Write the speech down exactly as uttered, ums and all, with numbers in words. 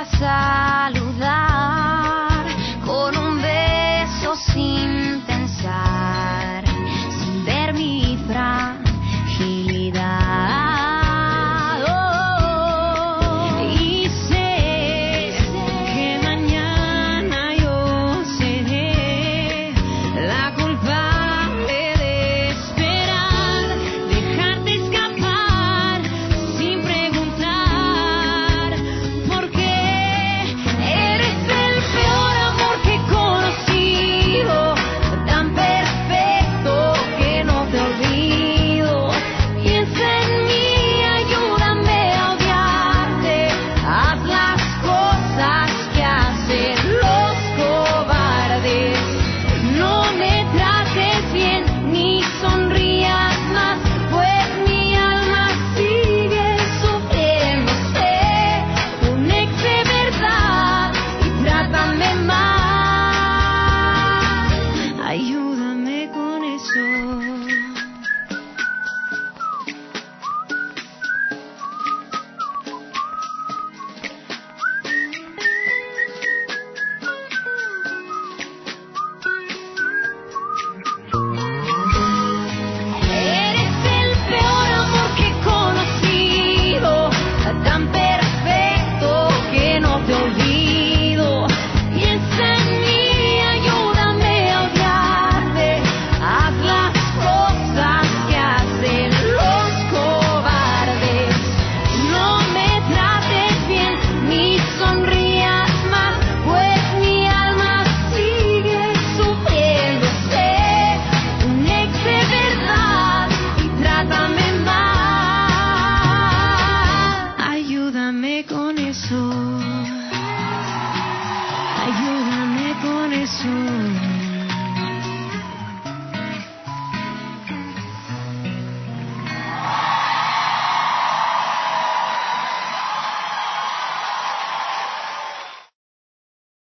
a saludar con un beso sin pensar, sin ver mi fragilidad. Oh, y sé que mañana yo seré la culpable de esperar, dejarte escapar sin preguntar, porque eres el peor amor que he conocido, tan perfecto que no te olvido. Piensa en mí, ayúdame a odiarte, haz las cosas que hacen los cobardes. No me trates bien ni sonrías más, pues mi alma sigue sufriendo. Sé un ex de verdad y trátame mal. Ayúdame con eso. Eres el peor amor que he conocido, tan perfecto que no te olvido. Piensa en mí, ayúdame a odiarte, haz las cosas que hacen los cobardes. No me trates bien ni sonrías más, pues mi alma sigue sufriendo. Sé un ex de verdad y trátame mal. Ayúdame con eso. Ayúdame con eso.